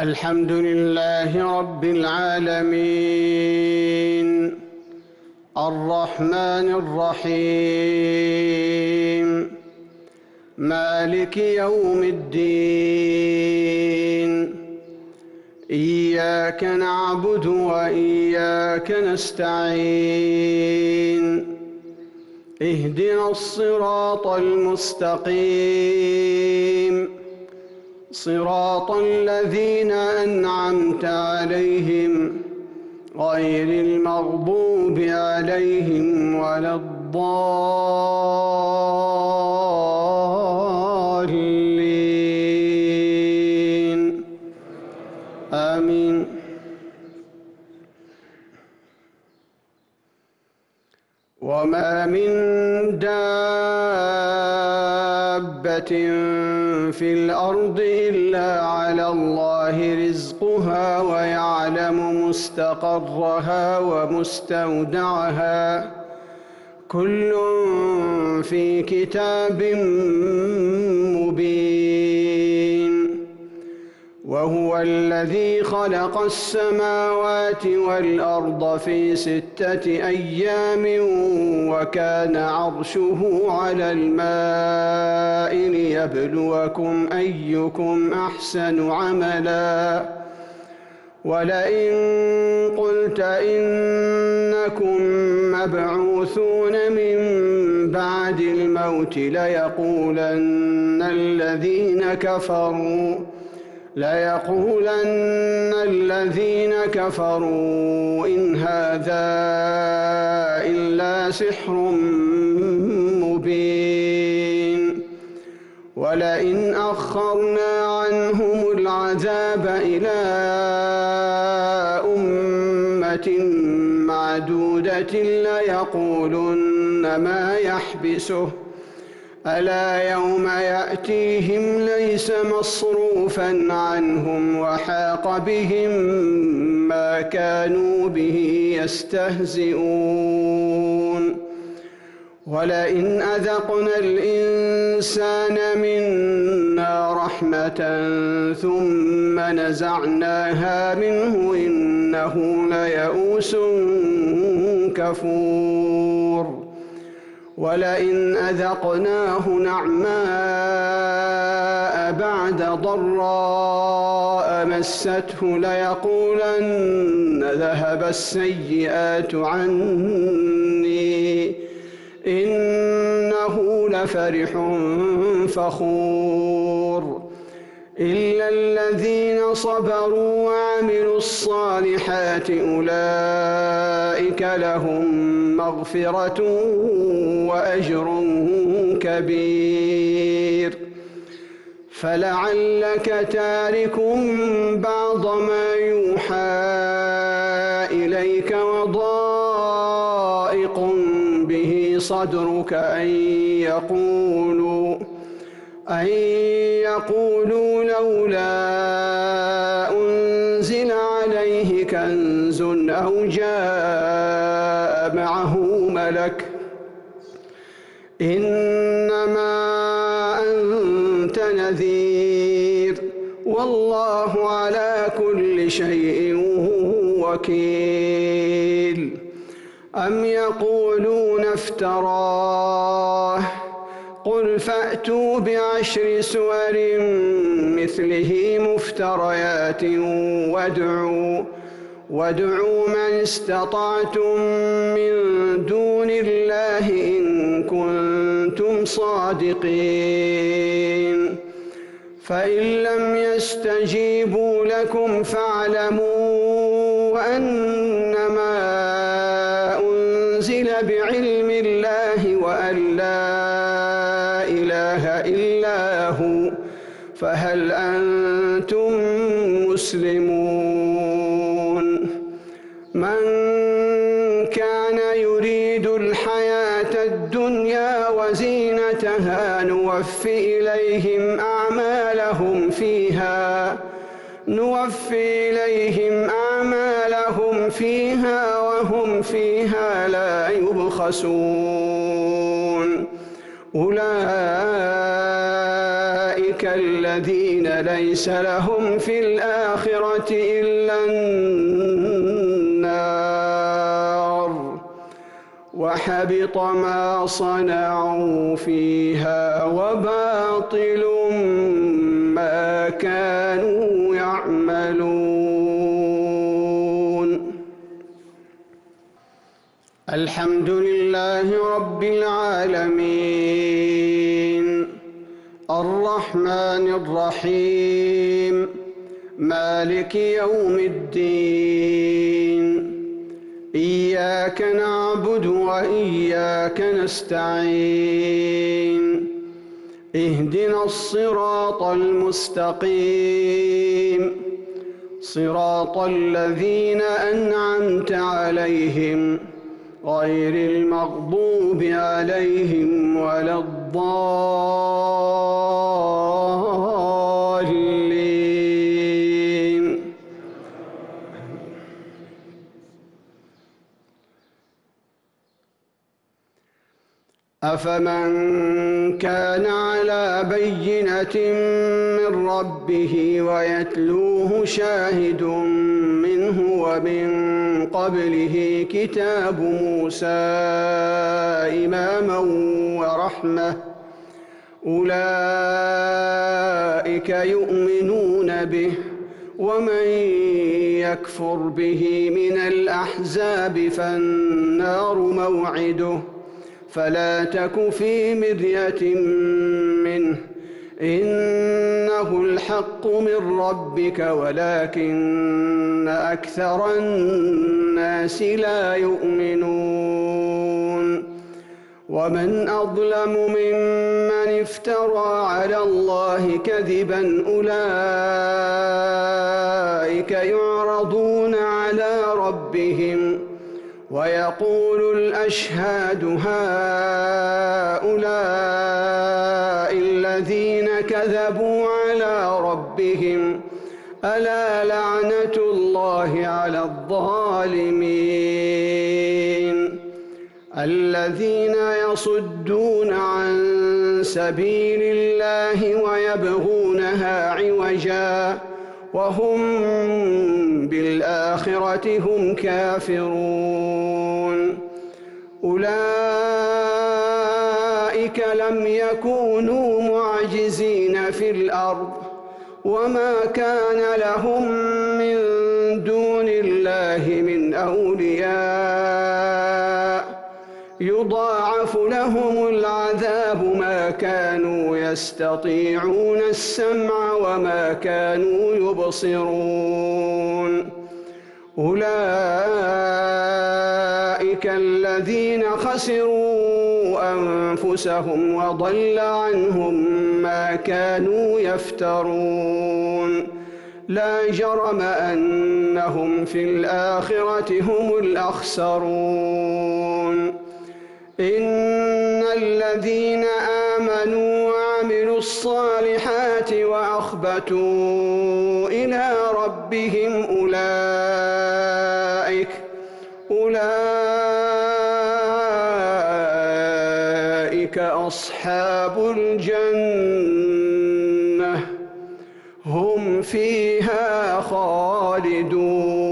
الحمد لله رب العالمين الرحمن الرحيم مالك يوم الدين إياك نعبد وإياك نستعين اهدنا الصراط المستقيم صراط الذين أنعمت عليهم غير المغضوب عليهم ولا الضالين آمين. وما من دابة في الأرض إلا على الله رزقها ويعلم مستقرها ومستودعها كل في كتاب مبين. وهو الذي خلق السماوات والأرض في 6 أيام وكان عرشه على الماء ليبلوكم أيكم أحسن عملا. ولئن قلت إنكم مبعوثون من بعد الموت ليقولن الذين كفروا إن هذا إلا سحر مبين. ولئن أخرنا عنهم العذاب إلى أمة معدودة ليقولن ما يحبسه ألا يوم يأتيهم ليس مصروفا عنهم وحاق بهم ما كانوا به يستهزئون. ولئن أذقنا الإنسان منا رحمة ثم نزعناها منه إنه ليئوس كفور. ولئن أذقناه نعماء بعد ضراء مسته ليقولن ذهب السيئات عني إنه لفرح فخور. إلا الذين صبروا وعملوا الصالحات أولئك لهم مغفرة وأجر كبير. فلعلك تارك بعض ما يوحى إليك وضائق به صدرك أن يقولوا لولا أنزل عليه كنز أو جاء معه ملك إنما أنت نذير والله على كل شيء وكيل. أم يقولون افتراه قل فأتوا ب10 سور مثله مفتريات وادعوا من استطعتم من دون الله إن كنتم صادقين. فإن لم يستجيبوا لكم فاعلموا أنما أنزل بعلم الله وأن لا إله إلا هو فهل أنتم مسلمون. من كان يريد الحياة الدنيا وزينتها نوفي إليهم أعمالهم فيها وهم فيها لا يبخسون. أولئك الذين ليس لهم في الآخرة إلا النار وحبط ما صنعوا فيها وباطل ما كانوا يعملون. الحمد لله رب العالمين الرحمن الرحيم مالك يوم الدين إياك نعبد وإياك نستعين اهدنا الصراط المستقيم صراط الذين أنعمت عليهم غير المغضوب عليهم ولا الضالين. أفمن كان على بينة من ربه ويتلوه شاهد منه ومن قبله كتاب موسى إماما ورحمة أولئك يؤمنون به ومن يكفر به من الأحزاب فالنار موعده فلا تك في مرية منه إنه الحق من ربك ولكن أكثر الناس لا يؤمنون. ومن أظلم ممن افترى على الله كذبا أولئك يعرضون على ربهم ويقول الأشهاد هؤلاء الذين كذبوا على ربهم ألا لعنة الله على الظالمين الذين يصدون عن سبيل الله ويبغونها عوجا وهم بالآخرة هم كافرون. أولئك لم يكونوا معجزين في الأرض وما كان لهم من دون الله من أولياء يضاعف لهم العذاب ما كانوا يستطيعون السمع وما كانوا يبصرون. أولئك الذين خسروا أنفسهم وضل عنهم ما كانوا يفترون. لا جرم أنهم في الآخرة هم الأخسرون. إن الذين آمنوا وعملوا الصالحات وأخبتوا إلى ربهم أولئك أصحاب الجنة هم فيها خالدون.